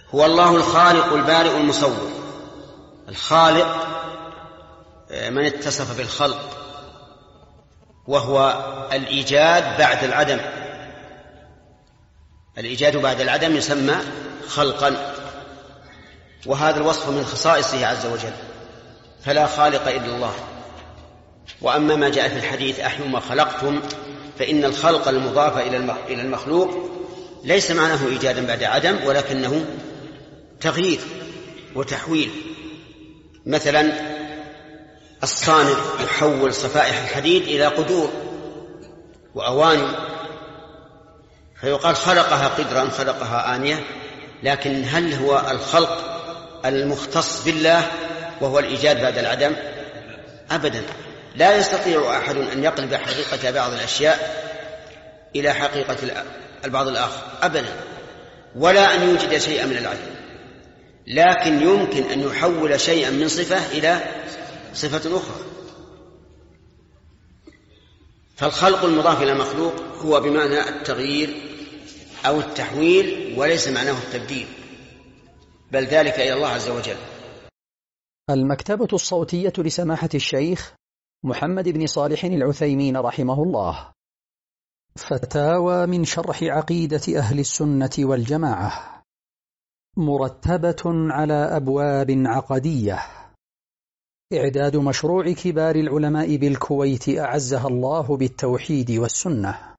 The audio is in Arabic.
هو الله الخالق البارئ المصور. الخالق من اتصف بالخلق، وهو الإيجاد بعد العدم. الإيجاد بعد العدم يسمى خلقا، وهذا الوصف من خصائصه عز وجل، فلا خالق إلا الله. وأما ما جاء في الحديث أحيوا ما خلقتم، فإن الخلق المضاف إلى المخلوق ليس معناه إيجادا بعد عدم، ولكنه تغيير وتحويل. مثلا الصانع يحول صفائح الحديد إلى قدور وأواني، فيقال خلقها قدرا، خلقها آنية. لكن هل هو الخلق المختص بالله وهو الإيجاد بعد العدم؟ أبدا. لا يستطيع أحد أن يقلب حقيقة بعض الأشياء إلى حقيقة البعض الآخر أبدا، ولا أن يوجد شيئا من العدم. لكن يمكن أن يحول شيئا من صفة إلى صفة أخرى. فالخلق المضاف إلى مخلوق هو بمعنى التغيير أو التحويل، وليس معناه التبديل، بل ذلك إلى الله عز وجل. المكتبة الصوتية لسماحة الشيخ محمد بن صالح العثيمين رحمه الله. فتاوى من شرح عقيدة أهل السنة والجماعة، مرتبة على أبواب عقدية. إعداد مشروع كبار العلماء بالكويت أعزها الله بالتوحيد والسنة.